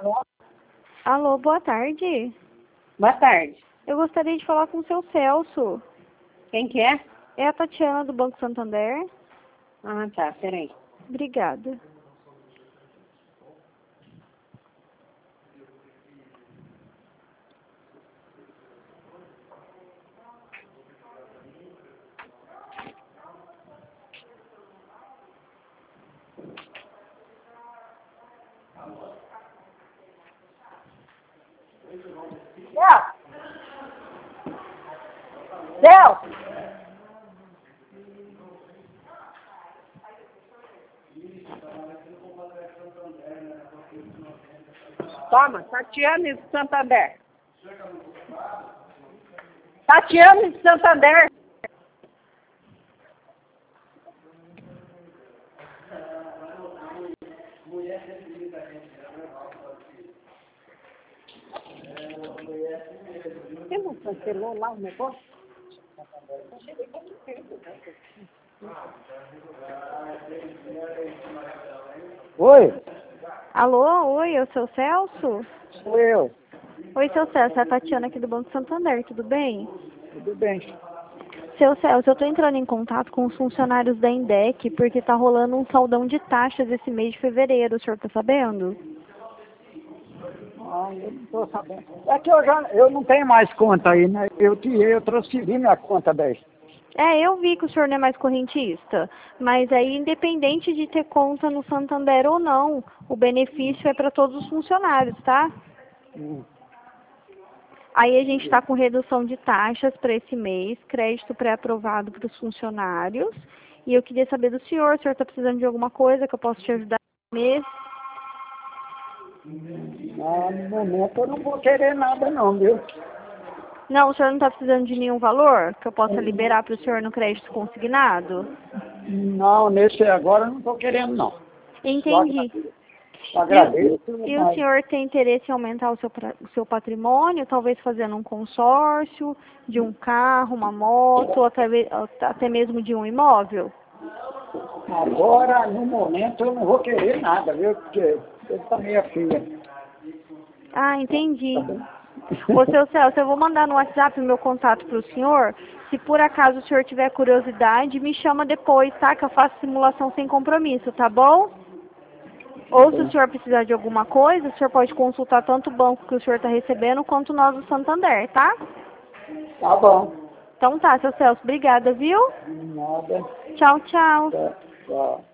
Alô, boa tarde. Boa tarde. Eu gostaria de falar com o seu Celso. Quem que é? É a Tatiana do Banco Santander. Ah, tá. Peraí. Obrigada. Celso! Toma, Tatiana de Santander. Tatiana de Santander. Você não cancelou lá o negócio? Oi, Alô, oi, é o seu Celso? sou eu. Oi, seu Celso, é a Tatiana aqui do Banco Santander, tudo bem? Tudo bem? Seu Celso, eu estou entrando em contato com os funcionários da INDEC porque está rolando um saldão de taxas esse mês de fevereiro, o senhor está sabendo? Ah, eu não estou sabendo. É que eu não tenho mais conta aí, né? Eu transferi minha conta daí. É, eu vi que o senhor não é mais correntista, mas aí, independente de ter conta no Santander ou não, o benefício é para todos os funcionários, tá? Hum. Aí a gente está com redução de taxas para esse mês, crédito pré-aprovado para os funcionários, e eu queria saber do senhor, o senhor está precisando de alguma coisa que eu possa te ajudar nesse mês? No momento eu não vou querer nada não, viu? Não, o senhor não está precisando de nenhum valor que eu possa liberar para o senhor no crédito consignado? Não, nesse agora eu não estou querendo não. Entendi. Agradeço, E o mas senhor tem interesse em aumentar o seu patrimônio, talvez fazendo um consórcio de um carro, uma moto, ou até mesmo de um imóvel? agora, no momento, eu não vou querer nada, viu? Porque eu tá minha filha. Ah, entendi. Tá bem? Ô, seu Celso, eu vou mandar no WhatsApp o meu contato para o senhor. Se por acaso o senhor tiver curiosidade, me chama depois, tá? Que eu faço simulação sem compromisso, tá bom? Ou se o senhor precisar de alguma coisa, o senhor pode consultar tanto o banco que o senhor está recebendo, quanto nós do Santander, tá? Tá bom. Então tá, seu Celso, obrigada, viu? Nada. Tchau, tchau. Tá, tchau.